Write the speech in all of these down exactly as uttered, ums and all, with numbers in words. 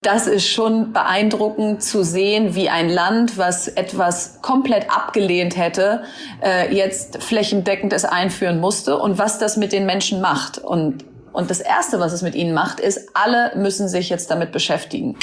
Das ist schon beeindruckend zu sehen, wie ein Land, was etwas komplett abgelehnt hätte, äh, jetzt flächendeckend es einführen musste und was das mit den Menschen macht. Und, und das Erste, was es mit ihnen macht, ist, alle müssen sich jetzt damit beschäftigen.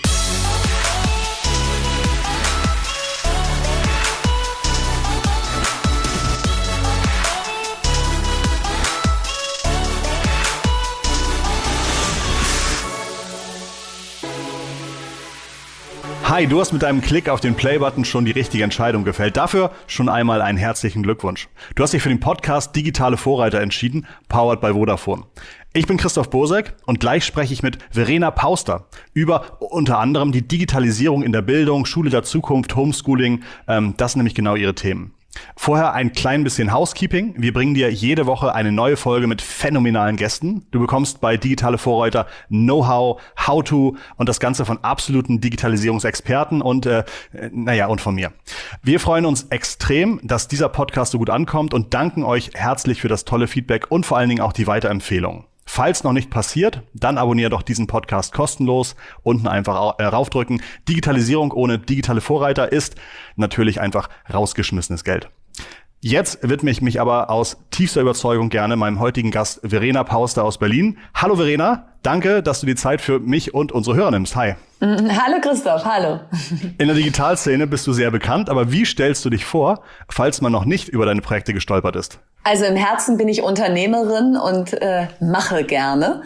Hi, du hast mit deinem Klick auf den Play-Button schon die richtige Entscheidung gefällt. Dafür schon einmal einen herzlichen Glückwunsch. Du hast dich für den Podcast Digitale Vorreiter entschieden, powered by Vodafone. Ich bin Christoph Bosek und gleich spreche ich mit Verena Pauster über unter anderem die Digitalisierung in der Bildung, Schule der Zukunft, Homeschooling. Ähm, das sind nämlich genau ihre Themen. Vorher ein klein bisschen Housekeeping. Wir bringen dir jede Woche eine neue Folge mit phänomenalen Gästen. Du bekommst bei Digitale Vorreiter Know-how, How-to und das Ganze von absoluten Digitalisierungsexperten und äh, naja, und von mir. Wir freuen uns extrem, dass dieser Podcast so gut ankommt und danken euch herzlich für das tolle Feedback und vor allen Dingen auch die Weiterempfehlung. Falls noch nicht passiert, dann abonniere doch diesen Podcast kostenlos. Unten einfach raufdrücken. Digitalisierung ohne digitale Vorreiter ist natürlich einfach rausgeschmissenes Geld. Jetzt widme ich mich aber aus tiefster Überzeugung gerne meinem heutigen Gast Verena Pauster aus Berlin. Hallo Verena, danke, dass du die Zeit für mich und unsere Hörer nimmst. Hi. Hallo Christoph, hallo. In der Digitalszene bist du sehr bekannt, aber wie stellst du dich vor, falls man noch nicht über deine Projekte gestolpert ist? Also im Herzen bin ich Unternehmerin und äh, mache gerne.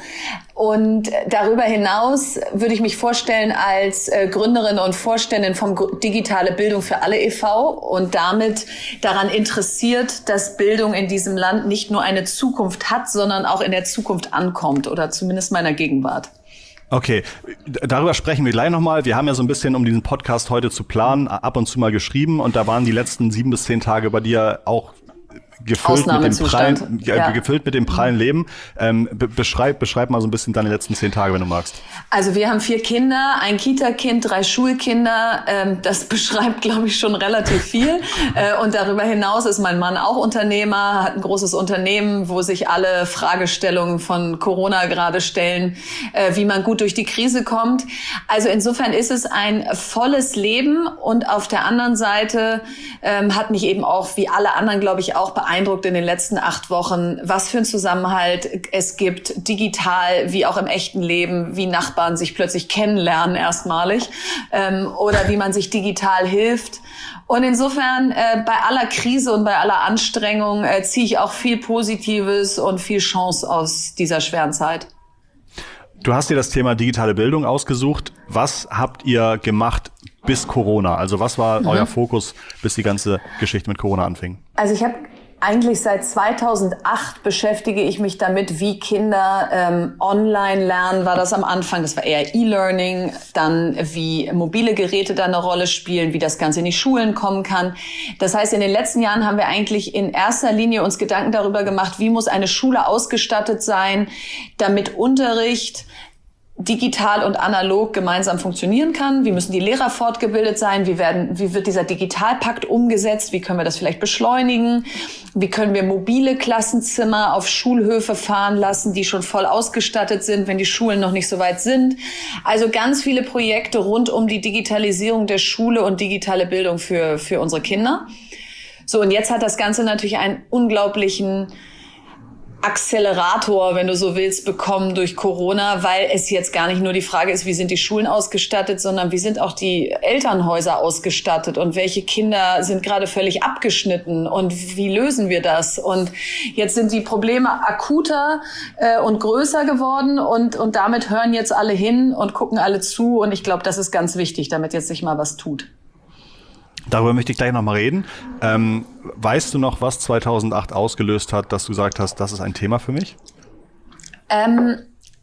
Und darüber hinaus würde ich mich vorstellen als äh, Gründerin und Vorständin vom Digitale Bildung für alle e V und damit daran interessiert, dass Bildung in diesem Land nicht nur eine Zukunft hat, sondern auch in der Zukunft ankommt oder zumindest meiner Gegenwart. Okay, darüber sprechen wir gleich nochmal. Wir haben ja so ein bisschen, um diesen Podcast heute zu planen, ab und zu mal geschrieben und da waren die letzten sieben bis zehn Tage bei dir auch gefüllt mit dem prallen, ja. gefüllt mit dem prallen Leben. Ähm, be- beschreib, beschreib mal so ein bisschen deine letzten zehn Tage, wenn du magst. Also wir haben vier Kinder, ein Kita-Kind, drei Schulkinder. Ähm, das beschreibt, glaube ich, schon relativ viel. Äh, und darüber hinaus ist mein Mann auch Unternehmer, hat ein großes Unternehmen, wo sich alle Fragestellungen von Corona gerade stellen, äh, wie man gut durch die Krise kommt. Also insofern ist es ein volles Leben. Und auf der anderen Seite ähm, hat mich eben auch, wie alle anderen, glaube ich, auch beeindruckt in den letzten acht Wochen, was für ein Zusammenhalt es gibt, digital wie auch im echten Leben, wie Nachbarn sich plötzlich kennenlernen erstmalig ähm, oder wie man sich digital hilft. Und insofern äh, bei aller Krise und bei aller Anstrengung äh, ziehe ich auch viel Positives und viel Chance aus dieser schweren Zeit. Du hast dir das Thema digitale Bildung ausgesucht. Was habt ihr gemacht bis Corona? Also was war mhm. euer Fokus, bis die ganze Geschichte mit Corona anfing? Also ich habe eigentlich seit zweitausendacht beschäftige ich mich damit, wie Kinder ähm, online lernen, war das am Anfang. Das war eher E-Learning, dann wie mobile Geräte da eine Rolle spielen, wie das Ganze in die Schulen kommen kann. Das heißt, in den letzten Jahren haben wir eigentlich in erster Linie uns Gedanken darüber gemacht, wie muss eine Schule ausgestattet sein, damit Unterricht digital und analog gemeinsam funktionieren kann. Wie müssen die Lehrer fortgebildet sein? Wie werden, wie wird dieser Digitalpakt umgesetzt? Wie können wir das vielleicht beschleunigen? Wie können wir mobile Klassenzimmer auf Schulhöfe fahren lassen, die schon voll ausgestattet sind, wenn die Schulen noch nicht so weit sind? Also ganz viele Projekte rund um die Digitalisierung der Schule und digitale Bildung für, für unsere Kinder. So, und jetzt hat das Ganze natürlich einen unglaublichen Accelerator, wenn du so willst, bekommen durch Corona, weil es jetzt gar nicht nur die Frage ist, wie sind die Schulen ausgestattet, sondern wie sind auch die Elternhäuser ausgestattet und welche Kinder sind gerade völlig abgeschnitten und wie lösen wir das? Und jetzt sind die Probleme akuter äh, und größer geworden und, und damit hören jetzt alle hin und gucken alle zu und ich glaube, das ist ganz wichtig, damit jetzt sich mal was tut. Darüber möchte ich gleich nochmal reden. Ähm, weißt du noch, was zweitausendacht ausgelöst hat, dass du gesagt hast, das ist ein Thema für mich? Ähm,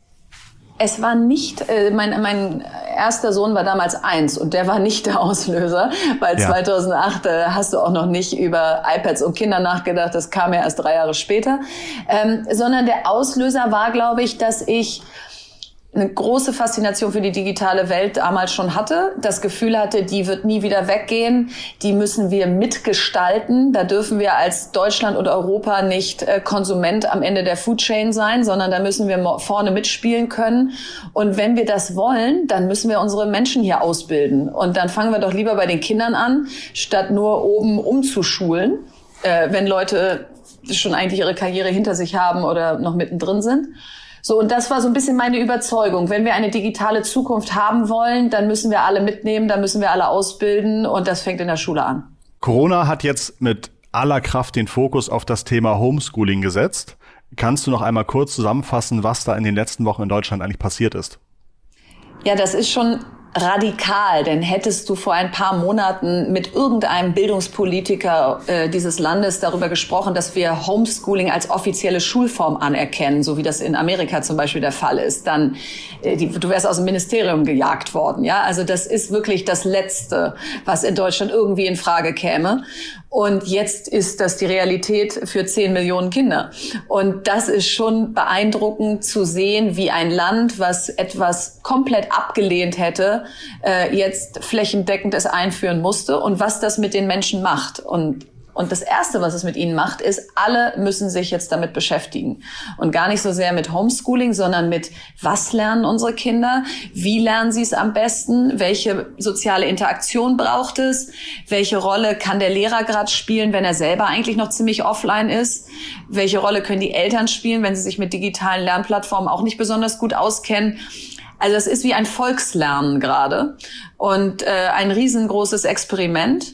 es war nicht, äh, mein, mein erster Sohn war damals eins und der war nicht der Auslöser, weil ja. zweitausendacht äh, hast du auch noch nicht über iPads und Kinder nachgedacht, das kam ja erst drei Jahre später, ähm, sondern der Auslöser war, glaube ich, dass ich eine große Faszination für die digitale Welt damals schon hatte, das Gefühl hatte, die wird nie wieder weggehen, die müssen wir mitgestalten. Da dürfen wir als Deutschland und Europa nicht äh, Konsument am Ende der Foodchain sein, sondern da müssen wir vorne mitspielen können. Und wenn wir das wollen, dann müssen wir unsere Menschen hier ausbilden. Und dann fangen wir doch lieber bei den Kindern an, statt nur oben umzuschulen, äh, wenn Leute schon eigentlich ihre Karriere hinter sich haben oder noch mittendrin sind. So, und das war so ein bisschen meine Überzeugung. Wenn wir eine digitale Zukunft haben wollen, dann müssen wir alle mitnehmen, dann müssen wir alle ausbilden und das fängt in der Schule an. Corona hat jetzt mit aller Kraft den Fokus auf das Thema Homeschooling gesetzt. Kannst du noch einmal kurz zusammenfassen, was da in den letzten Wochen in Deutschland eigentlich passiert ist? Ja, das ist schon radikal, denn hättest du vor ein paar Monaten mit irgendeinem Bildungspolitiker äh, dieses Landes darüber gesprochen, dass wir Homeschooling als offizielle Schulform anerkennen, so wie das in Amerika zum Beispiel der Fall ist, dann äh, die, du wärst aus dem Ministerium gejagt worden. Ja, also das ist wirklich das Letzte, was in Deutschland irgendwie in Frage käme. Und jetzt ist das die Realität für zehn Millionen Kinder. Und das ist schon beeindruckend zu sehen, wie ein Land, was etwas komplett abgelehnt hätte, äh, jetzt flächendeckend es einführen musste und was das mit den Menschen macht. Und Und das Erste, was es mit ihnen macht, ist, alle müssen sich jetzt damit beschäftigen. Und gar nicht so sehr mit Homeschooling, sondern mit, was lernen unsere Kinder? Wie lernen sie es am besten? Welche soziale Interaktion braucht es? Welche Rolle kann der Lehrer gerade spielen, wenn er selber eigentlich noch ziemlich offline ist? Welche Rolle können die Eltern spielen, wenn sie sich mit digitalen Lernplattformen auch nicht besonders gut auskennen? Also es ist wie ein Volkslernen gerade und äh, ein riesengroßes Experiment.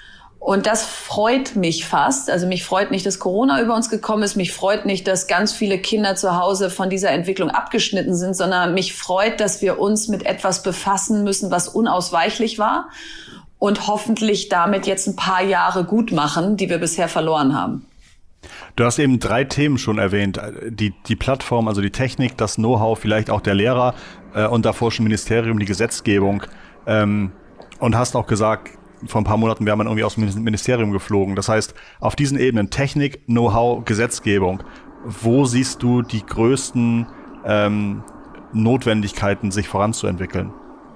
Und das freut mich fast. Also mich freut nicht, dass Corona über uns gekommen ist. Mich freut nicht, dass ganz viele Kinder zu Hause von dieser Entwicklung abgeschnitten sind, sondern mich freut, dass wir uns mit etwas befassen müssen, was unausweichlich war und hoffentlich damit jetzt ein paar Jahre gut machen, die wir bisher verloren haben. Du hast eben drei Themen schon erwähnt. Die, die Plattform, also die Technik, das Know-how, vielleicht auch der Lehrer äh, und davor schon Ministerium, die Gesetzgebung. Ähm, und hast auch gesagt, vor ein paar Monaten wäre man irgendwie aus dem Ministerium geflogen. Das heißt, auf diesen Ebenen Technik, Know-how, Gesetzgebung, wo siehst du die größten ähm, Notwendigkeiten, sich voranzuentwickeln?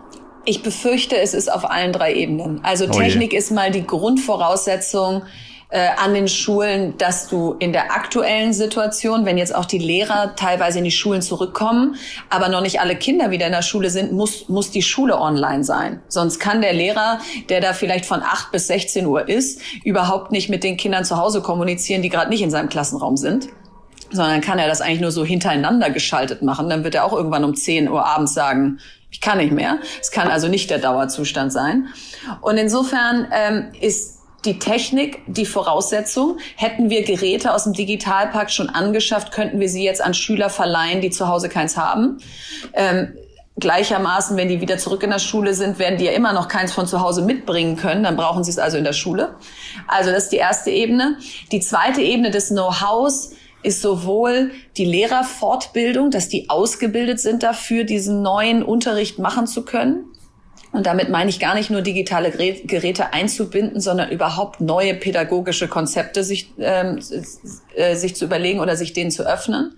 Ich befürchte, es ist auf allen drei Ebenen. Also oh Technik je. ist mal die Grundvoraussetzung äh, an den Schulen, dass du in der aktuellen Situation, wenn jetzt auch die Lehrer teilweise in die Schulen zurückkommen, aber noch nicht alle Kinder wieder in der Schule sind, muss, muss die Schule online sein. Sonst kann der Lehrer, der da vielleicht von acht bis sechzehn Uhr ist, überhaupt nicht mit den Kindern zu Hause kommunizieren, die gerade nicht in seinem Klassenraum sind. Sondern kann er das eigentlich nur so hintereinander geschaltet machen. Dann wird er auch irgendwann um zehn Uhr abends sagen, ich kann nicht mehr. Es kann also nicht der Dauerzustand sein. Und insofern ähm, ist die Technik die Voraussetzung. Hätten wir Geräte aus dem Digitalpakt schon angeschafft, könnten wir sie jetzt an Schüler verleihen, die zu Hause keins haben. Ähm, gleichermaßen, wenn die wieder zurück in der Schule sind, werden die ja immer noch keins von zu Hause mitbringen können. Dann brauchen sie es also in der Schule. Also das ist die erste Ebene. Die zweite Ebene des Know-hows ist sowohl die Lehrerfortbildung, dass die ausgebildet sind dafür, diesen neuen Unterricht machen zu können. Und damit meine ich gar nicht nur digitale Geräte einzubinden, sondern überhaupt neue pädagogische Konzepte sich, ähm, äh, sich zu überlegen oder sich denen zu öffnen.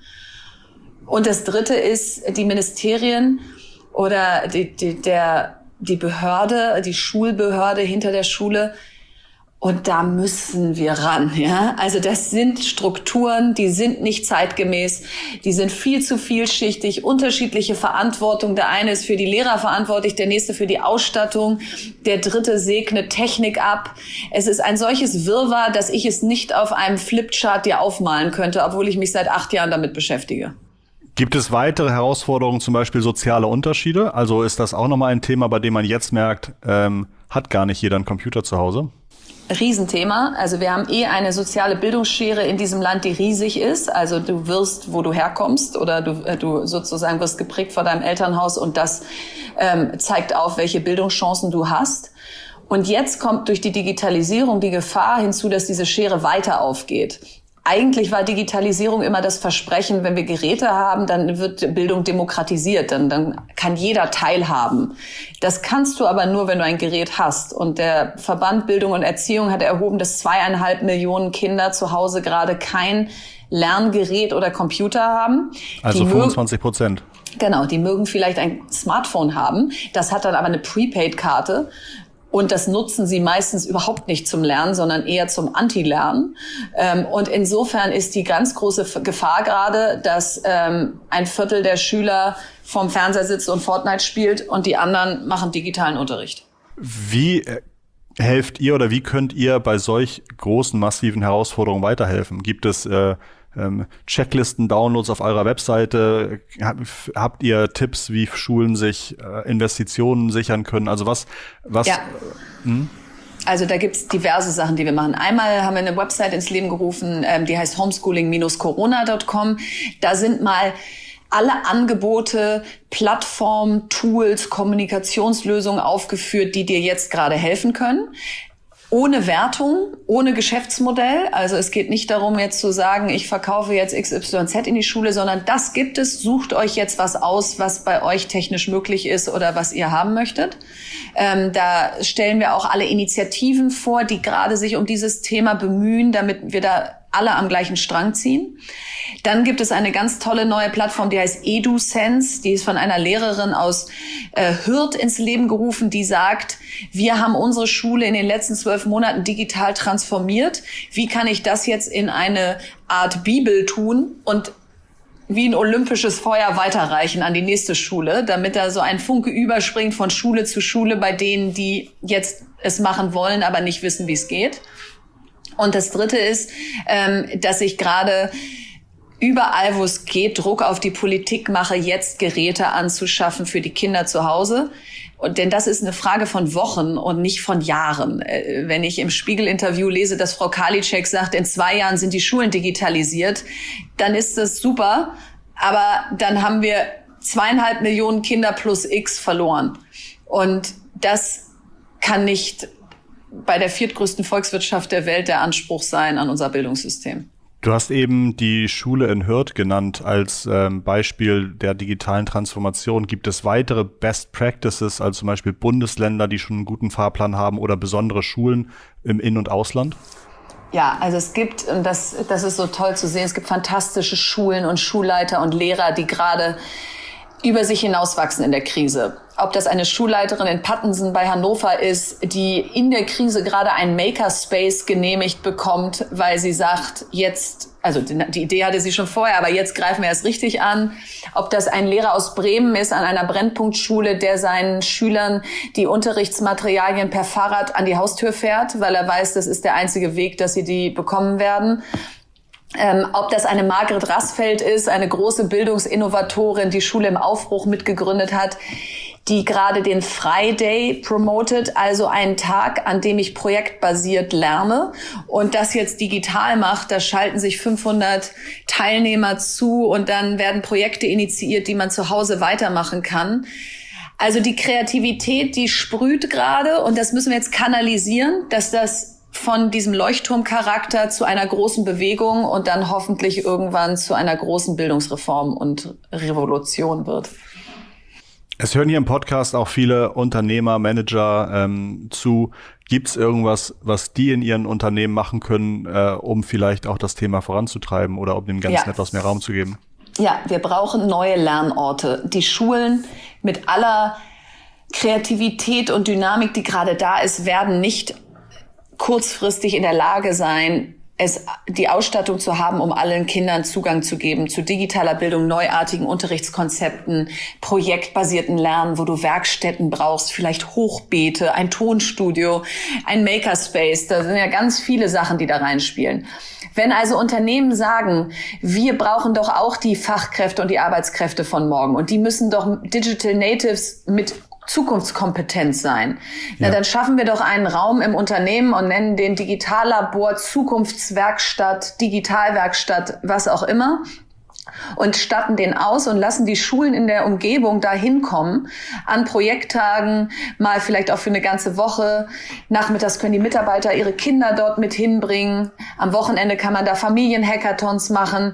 Und das Dritte ist die Ministerien oder die, die, der, die Behörde, die Schulbehörde hinter der Schule. Und da müssen wir ran, ja. Also das sind Strukturen, die sind nicht zeitgemäß, die sind viel zu vielschichtig, unterschiedliche Verantwortung. Der eine ist für die Lehrer verantwortlich, der nächste für die Ausstattung, der dritte segnet Technik ab. Es ist ein solches Wirrwarr, dass ich es nicht auf einem Flipchart dir aufmalen könnte, obwohl ich mich seit acht Jahren damit beschäftige. Gibt es weitere Herausforderungen, zum Beispiel soziale Unterschiede? Also ist das auch nochmal ein Thema, bei dem man jetzt merkt, ähm, hat gar nicht jeder einen Computer zu Hause? Riesenthema. Also wir haben eh eine soziale Bildungsschere in diesem Land, die riesig ist. Also du wirst, wo du herkommst oder du, äh, du sozusagen wirst geprägt vor deinem Elternhaus und das ähm, zeigt auf, welche Bildungschancen du hast. Und jetzt kommt durch die Digitalisierung die Gefahr hinzu, dass diese Schere weiter aufgeht. Eigentlich war Digitalisierung immer das Versprechen, wenn wir Geräte haben, dann wird Bildung demokratisiert, dann, dann kann jeder teilhaben. Das kannst du aber nur, wenn du ein Gerät hast. Und der Verband Bildung und Erziehung hat erhoben, dass zweieinhalb Millionen Kinder zu Hause gerade kein Lerngerät oder Computer haben. Also fünfundzwanzig Prozent. Genau, die mögen vielleicht ein Smartphone haben, das hat dann aber eine Prepaid-Karte. Und das nutzen sie meistens überhaupt nicht zum Lernen, sondern eher zum Anti-Lernen. Und insofern ist die ganz große Gefahr gerade, dass ein Viertel der Schüler vorm Fernseher sitzt und Fortnite spielt und die anderen machen digitalen Unterricht. Wie helft ihr oder wie könnt ihr bei solch großen, massiven Herausforderungen weiterhelfen? Gibt es äh, ähm, Checklisten, Downloads auf eurer Webseite? Habt ihr Tipps, wie Schulen sich äh, Investitionen sichern können? Also was, was? Ja. Äh, hm? Also da gibt's diverse Sachen, die wir machen. Einmal haben wir eine Website ins Leben gerufen, ähm, die heißt homeschooling Bindestrich corona Punkt com. Da sind mal alle Angebote, Plattformen, Tools, Kommunikationslösungen aufgeführt, die dir jetzt gerade helfen können. Ohne Wertung, ohne Geschäftsmodell. Also es geht nicht darum, jetzt zu sagen, ich verkaufe jetzt X Y Z in die Schule, sondern das gibt es. Sucht euch jetzt was aus, was bei euch technisch möglich ist oder was ihr haben möchtet. Ähm, da stellen wir auch alle Initiativen vor, die gerade sich um dieses Thema bemühen, damit wir da alle am gleichen Strang ziehen. Dann gibt es eine ganz tolle neue Plattform, die heißt EduSense. Die ist von einer Lehrerin aus äh, Hürth ins Leben gerufen, die sagt, wir haben unsere Schule in den letzten zwölf Monaten digital transformiert. Wie kann ich das jetzt in eine Art Bibel tun und wie ein olympisches Feuer weiterreichen an die nächste Schule, damit da so ein Funke überspringt von Schule zu Schule bei denen, die jetzt es machen wollen, aber nicht wissen, wie es geht. Und das Dritte ist, ähm, dass ich gerade überall, wo es geht, Druck auf die Politik mache, jetzt Geräte anzuschaffen für die Kinder zu Hause. Und denn das ist eine Frage von Wochen und nicht von Jahren. Äh, wenn ich im Spiegel-Interview lese, dass Frau Karliczek sagt, in zwei Jahren sind die Schulen digitalisiert, dann ist das super. Aber dann haben wir zweieinhalb Millionen Kinder plus X verloren. Und das kann nicht bei der viertgrößten Volkswirtschaft der Welt der Anspruch sein an unser Bildungssystem. Du hast eben die Schule in Hürth genannt als ähm, Beispiel der digitalen Transformation. Gibt es weitere Best Practices, also zum Beispiel Bundesländer, die schon einen guten Fahrplan haben oder besondere Schulen im In- und Ausland? Ja, also es gibt, und das, das ist so toll zu sehen, es gibt fantastische Schulen und Schulleiter und Lehrer, die gerade über sich hinauswachsen in der Krise. Ob das eine Schulleiterin in Pattensen bei Hannover ist, die in der Krise gerade einen Makerspace genehmigt bekommt, weil sie sagt, jetzt, also die Idee hatte sie schon vorher, aber jetzt greifen wir erst richtig an. Ob das ein Lehrer aus Bremen ist an einer Brennpunktschule, der seinen Schülern die Unterrichtsmaterialien per Fahrrad an die Haustür fährt, weil er weiß, das ist der einzige Weg, dass sie die bekommen werden. Ähm, ob das eine Margret Rassfeld ist, eine große Bildungsinnovatorin, die Schule im Aufbruch mitgegründet hat, die gerade den Friday promotet, also einen Tag, an dem ich projektbasiert lerne und das jetzt digital macht. Da schalten sich fünfhundert Teilnehmer zu und dann werden Projekte initiiert, die man zu Hause weitermachen kann. Also die Kreativität, die sprüht gerade und das müssen wir jetzt kanalisieren, dass das von diesem Leuchtturmcharakter zu einer großen Bewegung und dann hoffentlich irgendwann zu einer großen Bildungsreform und Revolution wird. Es hören hier im Podcast auch viele Unternehmer, Manager ähm, zu. Gibt es irgendwas, was die in ihren Unternehmen machen können, äh, um vielleicht auch das Thema voranzutreiben oder um dem Ganzen ja. etwas mehr Raum zu geben? Ja, wir brauchen neue Lernorte. Die Schulen mit aller Kreativität und Dynamik, die gerade da ist, werden nicht kurzfristig in der Lage sein, es, die Ausstattung zu haben, um allen Kindern Zugang zu geben zu digitaler Bildung, neuartigen Unterrichtskonzepten, projektbasierten Lernen, wo du Werkstätten brauchst, vielleicht Hochbeete, ein Tonstudio, ein Makerspace. Da sind ja ganz viele Sachen, die da reinspielen. Wenn also Unternehmen sagen, wir brauchen doch auch die Fachkräfte und die Arbeitskräfte von morgen und die müssen doch Digital Natives mit Zukunftskompetenz sein. Na, ja. Dann schaffen wir doch einen Raum im Unternehmen und nennen den Digitallabor, Zukunftswerkstatt, Digitalwerkstatt, was auch immer. Und statten den aus und lassen die Schulen in der Umgebung da hinkommen, an Projekttagen, mal vielleicht auch für eine ganze Woche. Nachmittags können die Mitarbeiter ihre Kinder dort mit hinbringen. Am Wochenende kann man da Familienhackathons machen.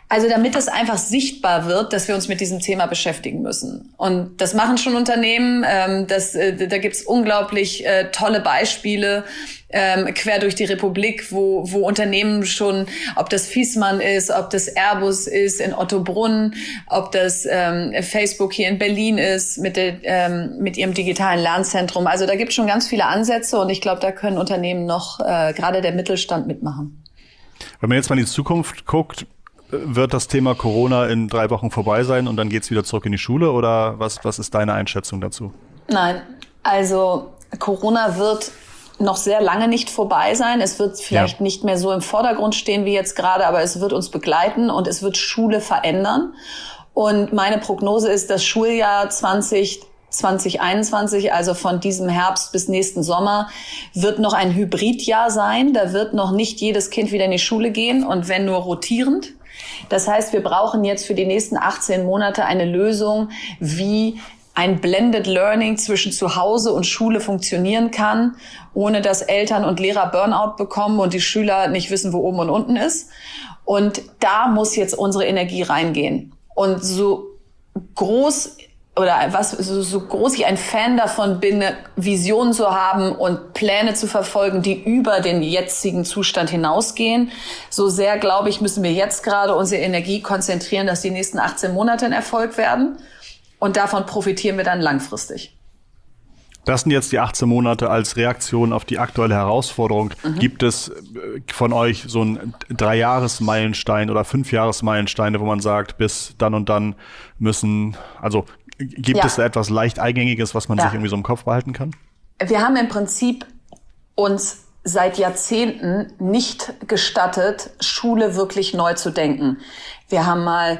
Also damit es einfach sichtbar wird, dass wir uns mit diesem Thema beschäftigen müssen. Und das machen schon Unternehmen. Ähm, das, äh, da gibt's unglaublich äh, tolle Beispiele ähm, quer durch die Republik, wo, wo Unternehmen schon, ob das Viessmann ist, ob das Airbus ist in Ottobrunn, ob das ähm, Facebook hier in Berlin ist mit, der, ähm, mit ihrem digitalen Lernzentrum. Also da gibt's schon ganz viele Ansätze und ich glaube, da können Unternehmen noch, äh, gerade der Mittelstand, mitmachen. Wenn man jetzt mal in die Zukunft guckt, wird das Thema Corona in drei Wochen vorbei sein und dann geht's wieder zurück in die Schule oder was, was ist deine Einschätzung dazu? Nein, also Corona wird noch sehr lange nicht vorbei sein. Es wird vielleicht ja. nicht mehr so im Vordergrund stehen wie jetzt gerade, aber es wird uns begleiten und es wird Schule verändern. Und meine Prognose ist, das Schuljahr zwanzig einundzwanzig, also von diesem Herbst bis nächsten Sommer, wird noch ein Hybridjahr sein. Da wird noch nicht jedes Kind wieder in die Schule gehen und wenn nur rotierend. Das heißt, wir brauchen jetzt für die nächsten achtzehn Monate eine Lösung, wie ein Blended Learning zwischen Zuhause und Schule funktionieren kann, ohne dass Eltern und Lehrer Burnout bekommen und die Schüler nicht wissen, wo oben und unten ist. Und da muss jetzt unsere Energie reingehen. Und so groß oder was so, so groß ich ein Fan davon bin, Visionen zu haben und Pläne zu verfolgen, die über den jetzigen Zustand hinausgehen, so sehr, glaube ich, müssen wir jetzt gerade unsere Energie konzentrieren, dass die nächsten achtzehn Monate ein Erfolg werden. Und davon profitieren wir dann langfristig. Das sind jetzt die achtzehn Monate als Reaktion auf die aktuelle Herausforderung. Mhm. Gibt es von euch so einen Drei-Jahres-Meilenstein oder Fünf-Jahres-Meilensteine, wo man sagt, bis dann und dann müssen, also gibt ja. es da etwas leicht Eingängiges, was man ja. sich irgendwie so im Kopf behalten kann? Wir haben im Prinzip uns seit Jahrzehnten nicht gestattet, Schule wirklich neu zu denken. Wir haben mal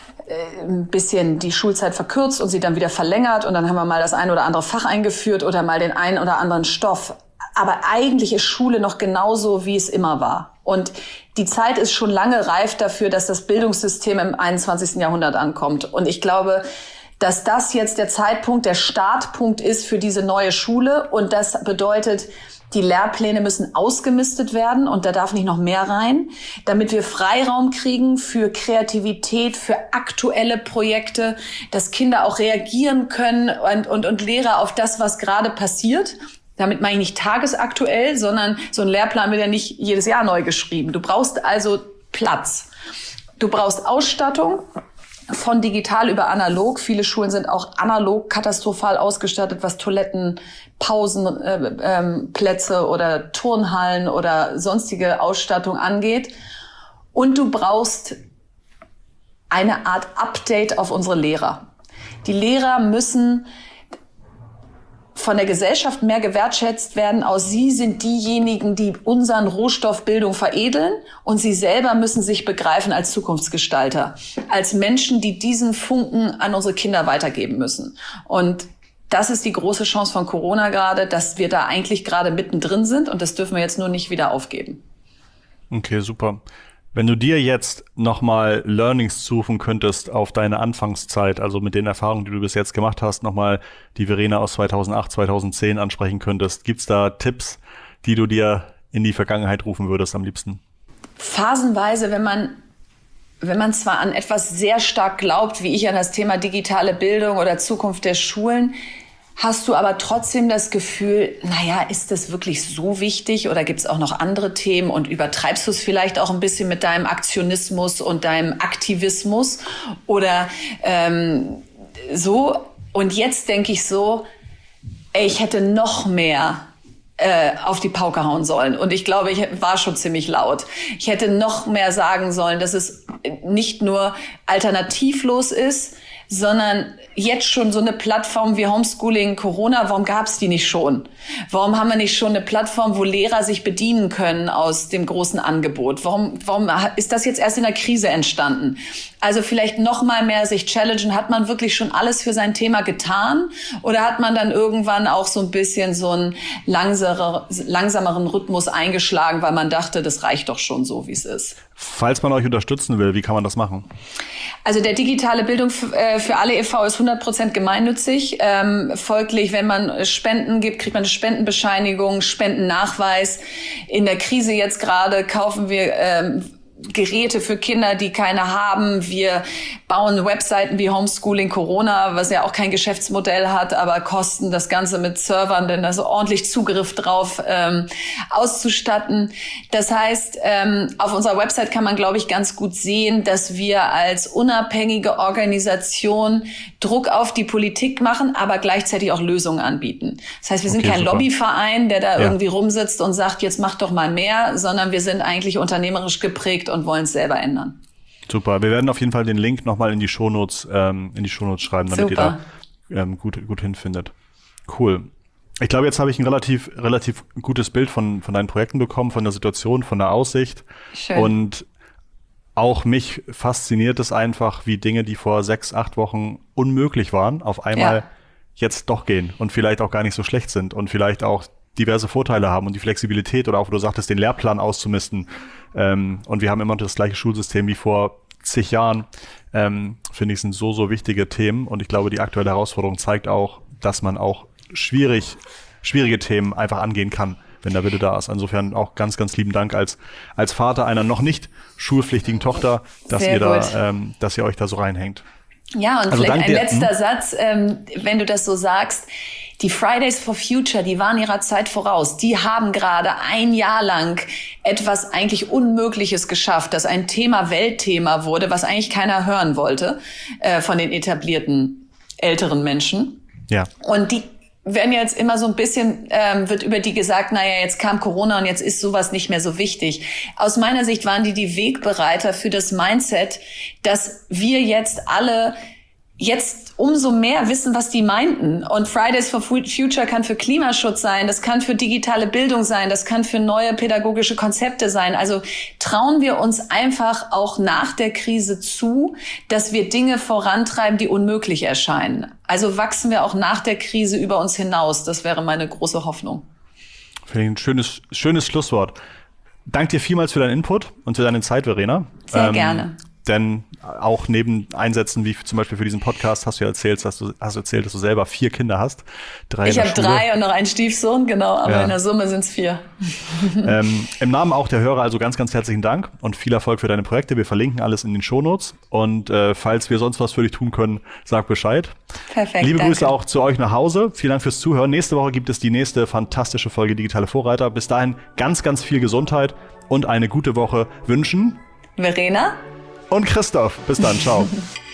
ein bisschen die Schulzeit verkürzt und sie dann wieder verlängert und dann haben wir mal das ein oder andere Fach eingeführt oder mal den einen oder anderen Stoff. Aber eigentlich ist Schule noch genauso, wie es immer war. Und die Zeit ist schon lange reif dafür, dass das Bildungssystem im einundzwanzigsten Jahrhundert ankommt. Und ich glaube, dass das jetzt der Zeitpunkt, der Startpunkt ist für diese neue Schule. Und das bedeutet, die Lehrpläne müssen ausgemistet werden und da darf nicht noch mehr rein, damit wir Freiraum kriegen für Kreativität, für aktuelle Projekte, dass Kinder auch reagieren können und, und, und Lehrer auf das, was gerade passiert. Damit meine ich nicht tagesaktuell, sondern so ein Lehrplan wird ja nicht jedes Jahr neu geschrieben. Du brauchst also Platz. Du brauchst Ausstattung. Von digital über analog. Viele Schulen sind auch analog katastrophal ausgestattet, was Toiletten, Pausenplätze äh, ähm, oder Turnhallen oder sonstige Ausstattung angeht. Und du brauchst eine Art Update auf unsere Lehrer. Die Lehrer müssen von der Gesellschaft mehr gewertschätzt werden. Auch sie sind diejenigen, die unseren Rohstoff Bildung veredeln. Und sie selber müssen sich begreifen als Zukunftsgestalter, als Menschen, die diesen Funken an unsere Kinder weitergeben müssen. Und das ist die große Chance von Corona gerade, dass wir da eigentlich gerade mittendrin sind. Und das dürfen wir jetzt nur nicht wieder aufgeben. Okay, super. Wenn du dir jetzt nochmal Learnings zurufen könntest auf deine Anfangszeit, also mit den Erfahrungen, die du bis jetzt gemacht hast, nochmal die Verena aus zweitausendacht, zweitausendzehn ansprechen könntest, gibt's da Tipps, die du dir in die Vergangenheit rufen würdest am liebsten? Phasenweise, wenn man wenn man zwar an etwas sehr stark glaubt, wie ich an das Thema digitale Bildung oder Zukunft der Schulen, hast du aber trotzdem das Gefühl, naja, ist das wirklich so wichtig oder gibt es auch noch andere Themen und übertreibst du es vielleicht auch ein bisschen mit deinem Aktionismus und deinem Aktivismus oder ähm, so? Und jetzt denke ich so, ey, ich hätte noch mehr äh, auf die Pauke hauen sollen. Und ich glaube, ich war schon ziemlich laut. Ich hätte noch mehr sagen sollen, dass es nicht nur alternativlos ist, sondern jetzt schon so eine Plattform wie Homeschooling, Corona, warum gab es die nicht schon? Warum haben wir nicht schon eine Plattform, wo Lehrer sich bedienen können aus dem großen Angebot? Warum, warum ist das jetzt erst in der Krise entstanden? Also vielleicht noch mal mehr sich challengen. Hat man wirklich schon alles für sein Thema getan? Oder hat man dann irgendwann auch so ein bisschen so einen langsamer, langsameren Rhythmus eingeschlagen, weil man dachte, das reicht doch schon so, wie es ist? Falls man euch unterstützen will, wie kann man das machen? Also der digitale Bildung für alle e V ist hundert Prozent gemeinnützig. Ähm, folglich, wenn man Spenden gibt, kriegt man eine Spendenbescheinigung, Spendennachweis. In der Krise jetzt gerade kaufen wir ähm, Geräte für Kinder, die keine haben. Wir bauen Webseiten wie Homeschooling Corona, was ja auch kein Geschäftsmodell hat, aber kosten das Ganze mit Servern, denn da ist ordentlich Zugriff drauf, ähm, auszustatten. Das heißt, ähm, auf unserer Website kann man, glaube ich, ganz gut sehen, dass wir als unabhängige Organisation Druck auf die Politik machen, aber gleichzeitig auch Lösungen anbieten. Das heißt, wir sind Okay, kein super. Lobbyverein, der da Ja. irgendwie rumsitzt und sagt, jetzt mach doch mal mehr, sondern wir sind eigentlich unternehmerisch geprägt und wollen es selber ändern. Super. Wir werden auf jeden Fall den Link nochmal in die Shownotes, ähm, in die Shownotes schreiben, damit Super. ihr da ähm, gut, gut hinfindet. Cool. Ich glaube, jetzt habe ich ein relativ, relativ gutes Bild von, von deinen Projekten bekommen, von der Situation, von der Aussicht. Schön. Und auch mich fasziniert es einfach, wie Dinge, die vor sechs, acht Wochen unmöglich waren, auf einmal Ja. jetzt doch gehen und vielleicht auch gar nicht so schlecht sind und vielleicht auch diverse Vorteile haben und die Flexibilität oder auch, wo du sagtest, den Lehrplan auszumisten. Ähm, und wir haben immer noch das gleiche Schulsystem wie vor zig Jahren. Ähm, finde ich, sind so, so wichtige Themen. Und ich glaube, die aktuelle Herausforderung zeigt auch, dass man auch schwierig, schwierige Themen einfach angehen kann, wenn der Wille da ist. Insofern auch ganz, ganz lieben Dank als, als Vater einer noch nicht schulpflichtigen Tochter, dass Sehr ihr da, gut. ähm, dass ihr euch da so reinhängt. Ja, und Also vielleicht dank ein dir- letzter Satz, ähm, wenn du das so sagst. Die Fridays for Future, die waren ihrer Zeit voraus. Die haben gerade ein Jahr lang etwas eigentlich Unmögliches geschafft, dass ein Thema Weltthema wurde, was eigentlich keiner hören wollte, äh, von den etablierten älteren Menschen. Ja. Und die werden jetzt immer so ein bisschen, ähm, wird über die gesagt, naja, jetzt kam Corona und jetzt ist sowas nicht mehr so wichtig. Aus meiner Sicht waren die die Wegbereiter für das Mindset, dass wir jetzt alle jetzt umso mehr wissen, was die meinten. Und Fridays for Future kann für Klimaschutz sein, das kann für digitale Bildung sein, das kann für neue pädagogische Konzepte sein. Also trauen wir uns einfach auch nach der Krise zu, dass wir Dinge vorantreiben, die unmöglich erscheinen. Also wachsen wir auch nach der Krise über uns hinaus. Das wäre meine große Hoffnung. Finde ich ein schönes, schönes Schlusswort. Dank dir vielmals für deinen Input und für deine Zeit, Verena. Sehr gerne. Denn auch neben Einsätzen wie zum Beispiel für diesen Podcast hast du ja erzählt, dass du, hast erzählt, dass du selber vier Kinder hast. Drei Ich in der habe Schule. drei und noch einen Stiefsohn, genau, aber Ja. in der Summe sind es vier. Ähm, Im Namen auch der Hörer also ganz, ganz herzlichen Dank und viel Erfolg für deine Projekte. Wir verlinken alles in den Shownotes. Und äh, falls wir sonst was für dich tun können, sag Bescheid. Perfekt, Liebe danke. Grüße auch zu euch nach Hause. Vielen Dank fürs Zuhören. Nächste Woche gibt es die nächste fantastische Folge Digitale Vorreiter. Bis dahin ganz, ganz viel Gesundheit und eine gute Woche wünschen. Verena? Und Christoph. Bis dann. Ciao.